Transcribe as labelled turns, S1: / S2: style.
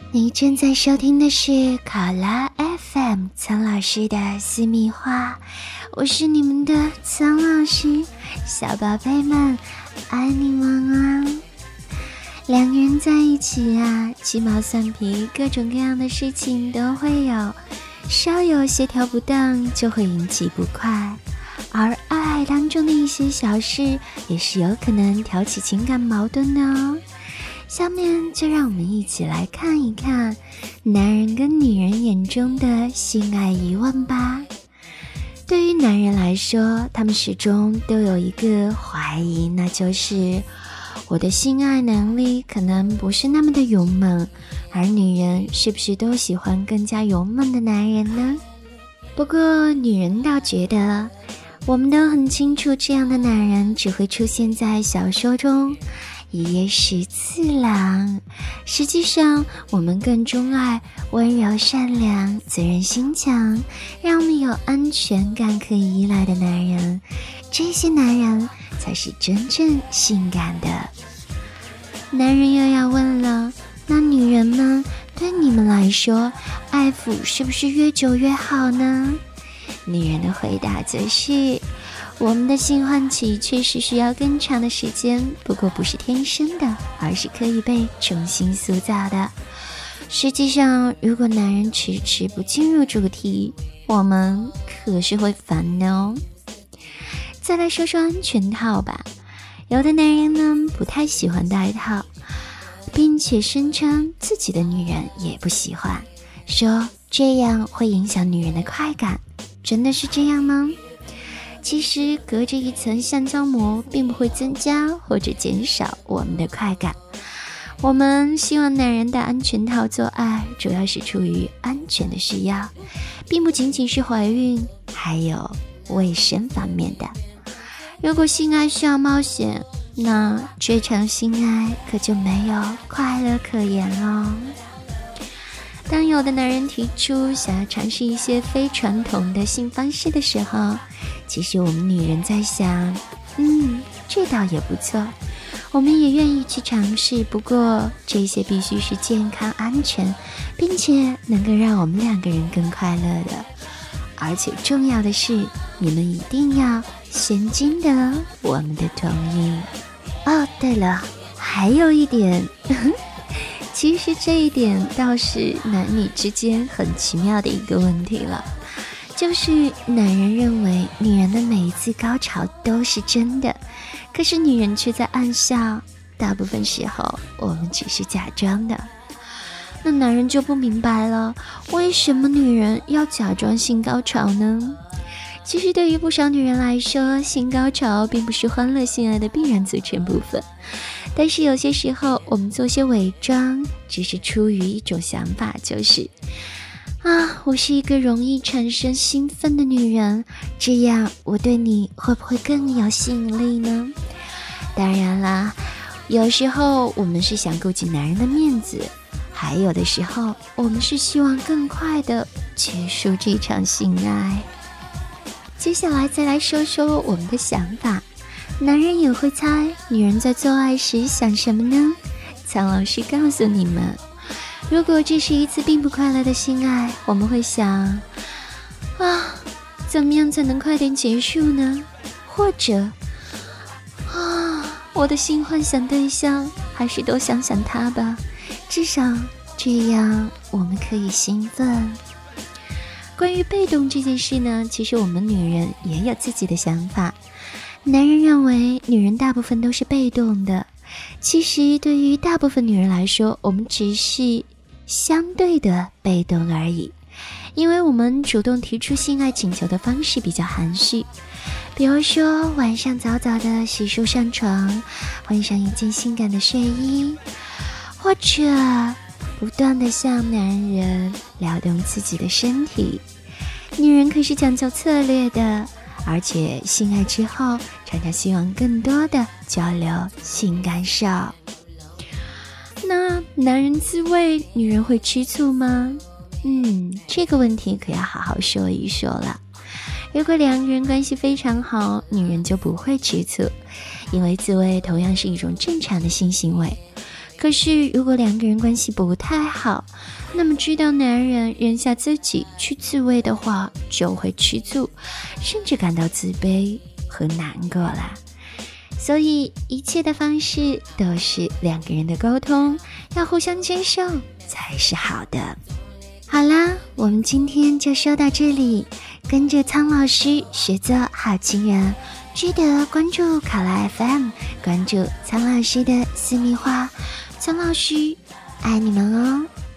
S1: 你正在收听的是考拉 FM 苍老师的私密话，我是你们的苍老师，小宝贝们，爱你们啊！两个人在一起啊，鸡毛蒜皮，各种各样的事情都会有，稍有协调不当就会引起不快，而爱当中的一些小事也是有可能挑起情感矛盾的哦。下面就让我们一起来看一看男人跟女人眼中的性爱疑问吧。对于男人来说，他们始终都有一个怀疑，那就是我的性爱能力可能不是那么的勇猛，而女人是不是都喜欢更加勇猛的男人呢？不过女人倒觉得我们都很清楚，这样的男人只会出现在小说中，一夜十次郎。实际上我们更钟爱温柔善良、责任心强，让我们有安全感可以依赖的男人，这些男人才是真正性感的。男人又要问了，那女人们对你们来说，爱抚是不是越久越好呢？女人的回答则是，我们的性唤起确实需要更长的时间，不过不是天生的，而是可以被重新塑造的。实际上，如果男人迟迟不进入主题，我们可是会烦的哦。再来说说安全套吧，有的男人呢不太喜欢戴套，并且声称自己的女人也不喜欢，说这样会影响女人的快感。真的是这样吗？其实隔着一层橡胶膜并不会增加或者减少我们的快感。我们希望男人戴安全套做爱，主要是出于安全的需要，并不仅仅是怀孕，还有卫生方面的。如果性爱需要冒险，那这场性爱可就没有快乐可言了。当有的男人提出想要尝试一些非传统的性方式的时候，其实我们女人在想，这倒也不错，我们也愿意去尝试，不过这些必须是健康安全，并且能够让我们两个人更快乐的。而且重要的是，你们一定要先经得我们的同意。哦，对了，还有一点其实这一点倒是男女之间很奇妙的一个问题了，就是男人认为女人的每一次高潮都是真的，可是女人却在暗笑，大部分时候我们只是假装的。那男人就不明白了，为什么女人要假装性高潮呢？其实对于不少女人来说，性高潮并不是欢乐性爱的必然组成部分，但是有些时候我们做些伪装，只是出于一种想法，就是我是一个容易产生兴奋的女人，这样我对你会不会更有吸引力呢？当然啦，有时候我们是想顾及男人的面子，还有的时候我们是希望更快的结束这场性爱。接下来再来说说我们的想法，男人也会猜女人在做爱时想什么呢？苍老师告诉你们，如果这是一次并不快乐的性爱，我们会想怎么样才能快点结束呢？或者我的性幻想对象还是多想想他吧，至少这样我们可以兴奋。关于被动这件事呢，其实我们女人也有自己的想法。男人认为女人大部分都是被动的，其实对于大部分女人来说，我们只是相对的被动而已，因为我们主动提出性爱请求的方式比较含蓄，比如说晚上早早的洗漱上床，换上一件性感的睡衣，或者不断地向男人撩动自己的身体。女人可是讲究策略的，而且性爱之后常常希望更多的交流性感受。那男人自慰，女人会吃醋吗？这个问题可要好好说一说了。如果两个人关系非常好，女人就不会吃醋，因为自慰同样是一种正常的性行为。 可是如果两个人关系不太好，那么知道男人扔下自己去自慰的话，就会吃醋，甚至感到自卑和难过啦。所以一切的方式都是两个人的沟通，要互相接受才是好的。好啦，我们今天就说到这里，跟着苍老师学做好情人，记得关注考拉 FM， 关注苍老师的私密话，苍老师爱你们哦。